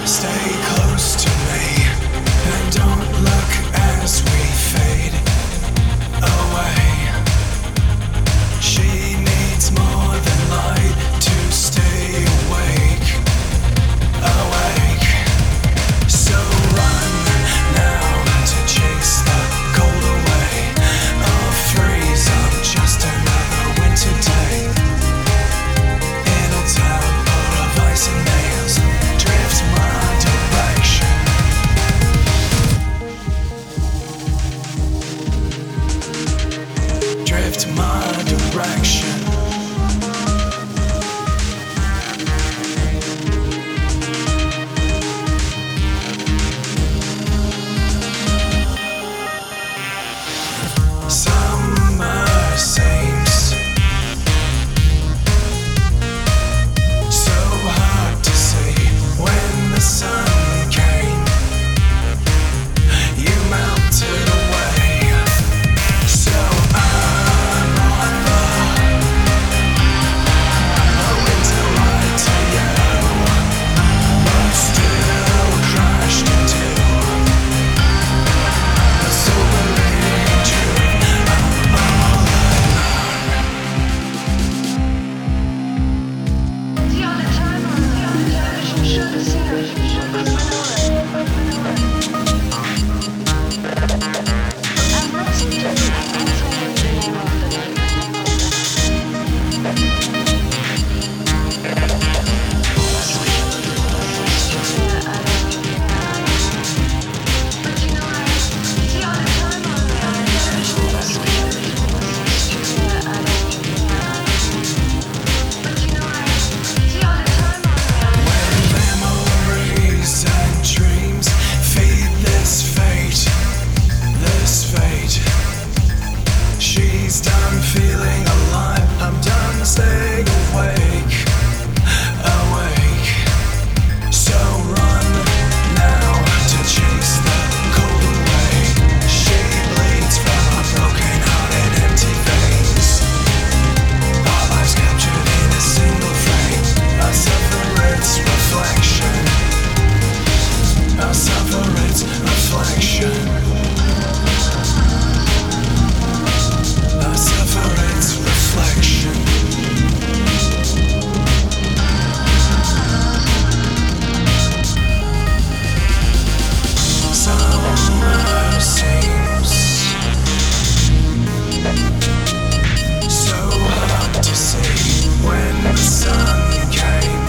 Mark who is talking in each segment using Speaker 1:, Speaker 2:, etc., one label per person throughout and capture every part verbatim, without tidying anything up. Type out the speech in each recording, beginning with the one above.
Speaker 1: Stay close to me and don't look as we fade away. She needs more than light to stay awake, awake. So run now to chase the cold away, or freeze up just another winter day. In a town full of ice and nails, drift my direction. Drift my direction. Summer seems so hard to see. When the sun came, you melted away. So I'm on the winter light to you, but still crashed into a sobering truth. I'm all alone.
Speaker 2: The other time on the other television show, the singer, I'm not speaking, I'm telling the name of the name. But you know, I, the other time on the other television, but you know, I, the other time on the other
Speaker 1: Memories and dreams feed this fate, this fate. She's done feeling alive, I'm done staying awake, awake. So run now to chase the cold away. She bleeds from our broken heart and empty veins. Our lives captured in a single frame. I suffer its reflection. I suffer its reflection. I suffer its reflection. Summer seems so hard to see. When the sun came,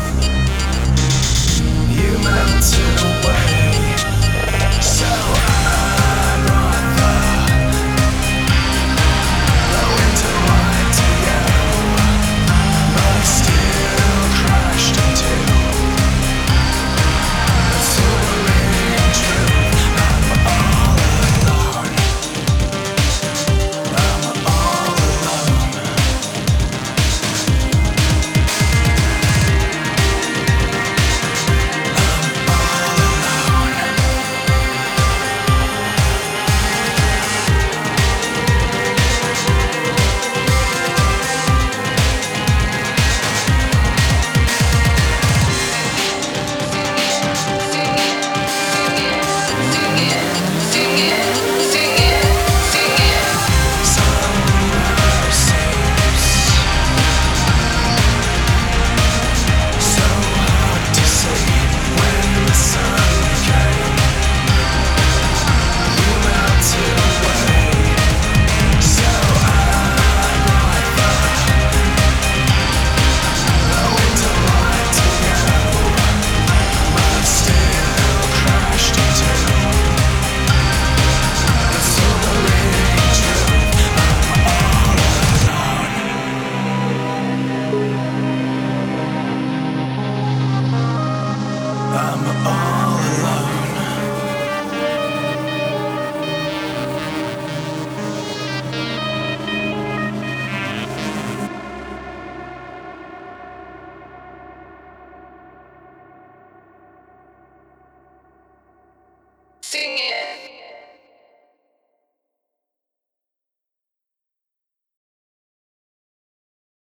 Speaker 1: you melted away. So I'm on the winter light to you, but still crashed into a sobering truth. I'm all alone. I'm all alone. Summer seems so hard to see. When the sun came, you melted away. So I'm like the winter light to you, but still crashed into a sobering truth. I'm all alone. I'm all